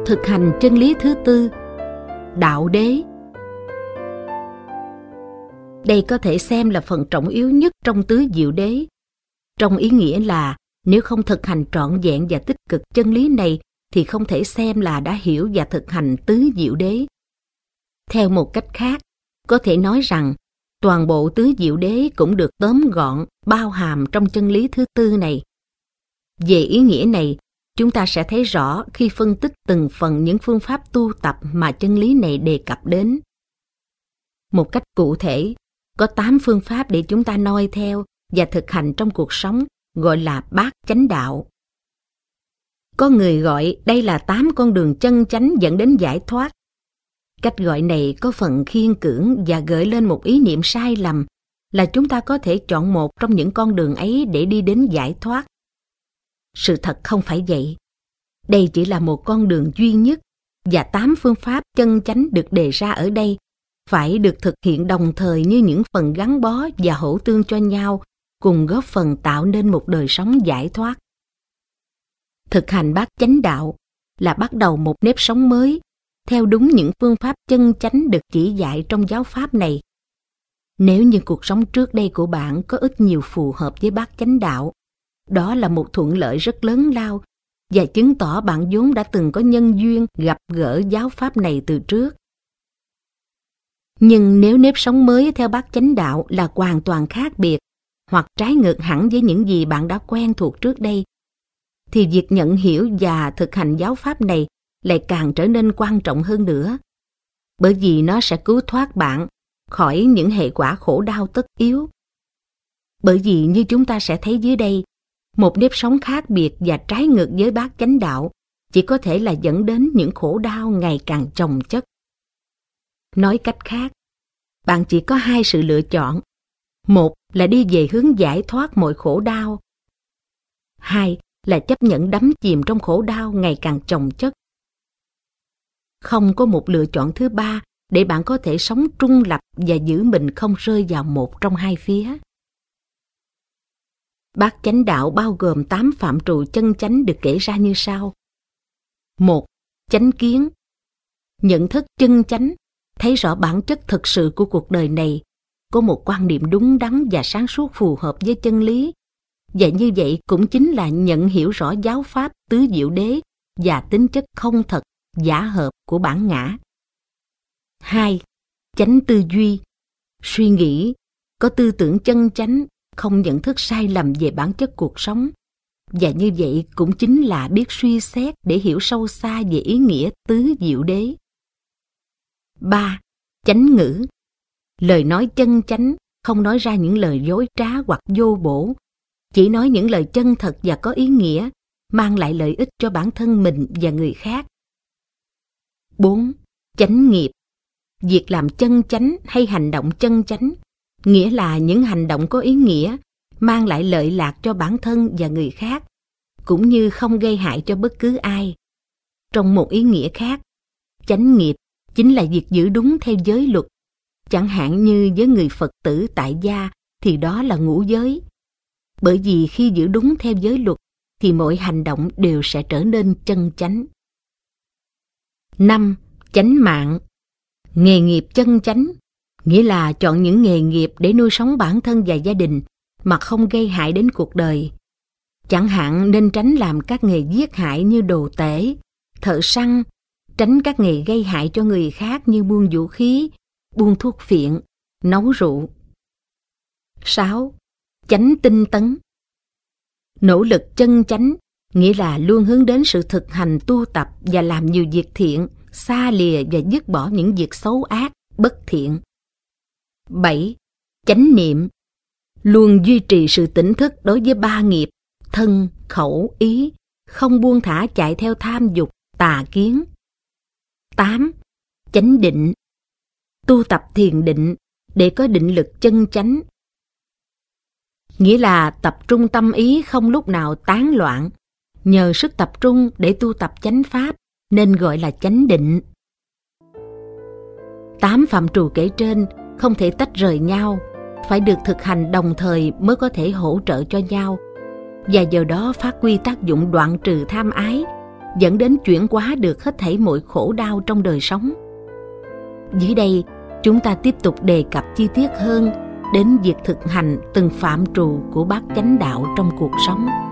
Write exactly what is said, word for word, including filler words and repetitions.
thực hành chân lý thứ tư, đạo đế. Đây có thể xem là phần trọng yếu nhất trong tứ diệu đế, trong ý nghĩa là nếu không thực hành trọn vẹn và tích cực chân lý này thì không thể xem là đã hiểu và thực hành tứ diệu đế. Theo một cách khác, có thể nói rằng toàn bộ tứ diệu đế cũng được tóm gọn, bao hàm trong chân lý thứ tư này. Về ý nghĩa này, chúng ta sẽ thấy rõ khi phân tích từng phần những phương pháp tu tập mà chân lý này đề cập đến. Một cách cụ thể, có tám phương pháp để chúng ta noi theo và thực hành trong cuộc sống, gọi là bát chánh đạo. Có người gọi đây là tám con đường chân chánh dẫn đến giải thoát. Cách gọi này có phần khiên cưỡng và gợi lên một ý niệm sai lầm là chúng ta có thể chọn một trong những con đường ấy để đi đến giải thoát. Sự thật không phải vậy. Đây chỉ là một con đường duy nhất, và tám phương pháp chân chánh được đề ra ở đây phải được thực hiện đồng thời như những phần gắn bó và hỗ tương cho nhau, cùng góp phần tạo nên một đời sống giải thoát. Thực hành bát chánh đạo là bắt đầu một nếp sống mới, theo đúng những phương pháp chân chánh được chỉ dạy trong giáo pháp này. Nếu như cuộc sống trước đây của bạn có ít nhiều phù hợp với bát chánh đạo, đó là một thuận lợi rất lớn lao và chứng tỏ bạn vốn đã từng có nhân duyên gặp gỡ giáo pháp này từ trước. Nhưng nếu nếp sống mới theo bát chánh đạo là hoàn toàn khác biệt hoặc trái ngược hẳn với những gì bạn đã quen thuộc trước đây, thì việc nhận hiểu và thực hành giáo pháp này lại càng trở nên quan trọng hơn nữa, bởi vì nó sẽ cứu thoát bạn khỏi những hệ quả khổ đau tất yếu. Bởi vì như chúng ta sẽ thấy dưới đây, một nếp sống khác biệt và trái ngược với bát chánh đạo chỉ có thể là dẫn đến những khổ đau ngày càng chồng chất. Nói cách khác, bạn chỉ có hai sự lựa chọn. Một là đi về hướng giải thoát mọi khổ đau. Hai là chấp nhận đắm chìm trong khổ đau ngày càng chồng chất. Không có một lựa chọn thứ ba để bạn có thể sống trung lập và giữ mình không rơi vào một trong hai phía. Bát chánh đạo bao gồm tám phạm trù chân chánh được kể ra như sau. Một, chánh kiến. Nhận thức chân chánh, thấy rõ bản chất thực sự của cuộc đời này, có một quan niệm đúng đắn và sáng suốt phù hợp với chân lý. Và như vậy cũng chính là nhận hiểu rõ giáo pháp tứ diệu đế và tính chất không thật, giả hợp của bản ngã. Hai, chánh tư duy. Suy nghĩ, có tư tưởng chân chánh, không nhận thức sai lầm về bản chất cuộc sống. Và như vậy cũng chính là biết suy xét để hiểu sâu xa về ý nghĩa tứ diệu đế. Ba, chánh ngữ. Lời nói chân chánh, không nói ra những lời dối trá hoặc vô bổ, chỉ nói những lời chân thật và có ý nghĩa, mang lại lợi ích cho bản thân mình và người khác. Bốn, chánh nghiệp. Việc làm chân chánh hay hành động chân chánh, nghĩa là những hành động có ý nghĩa, mang lại lợi lạc cho bản thân và người khác, cũng như không gây hại cho bất cứ ai. Trong một ý nghĩa khác, chánh nghiệp chính là việc giữ đúng theo giới luật. Chẳng hạn như với người Phật tử tại gia thì đó là ngũ giới. Bởi vì khi giữ đúng theo giới luật thì mọi hành động đều sẽ trở nên chân chánh. Năm, chánh mạng. Nghề nghiệp chân chánh, nghĩa là chọn những nghề nghiệp để nuôi sống bản thân và gia đình mà không gây hại đến cuộc đời. Chẳng hạn nên tránh làm các nghề giết hại như đồ tể, thợ săn, tránh các nghề gây hại cho người khác như buôn vũ khí, buôn thuốc phiện, nấu rượu. Sáu, chánh tinh tấn. Nỗ lực chân chánh, nghĩa là luôn hướng đến sự thực hành tu tập và làm nhiều việc thiện, xa lìa và dứt bỏ những việc xấu ác, bất thiện. Bảy, chánh niệm. Luôn duy trì sự tỉnh thức đối với ba nghiệp, thân, khẩu, ý, không buông thả chạy theo tham dục, tà kiến. Tám, chánh định. Tu tập thiền định để có định lực chân chánh. Nghĩa là tập trung tâm ý không lúc nào tán loạn, nhờ sức tập trung để tu tập chánh pháp nên gọi là chánh định. Tám phạm trù kể trên không thể tách rời nhau, phải được thực hành đồng thời mới có thể hỗ trợ cho nhau, và do đó phát huy tác dụng đoạn trừ tham ái dẫn đến chuyển hóa được hết thảy mọi khổ đau trong đời sống. Dưới đây, chúng ta tiếp tục đề cập chi tiết hơn đến việc thực hành từng phạm trù của bát chánh đạo trong cuộc sống.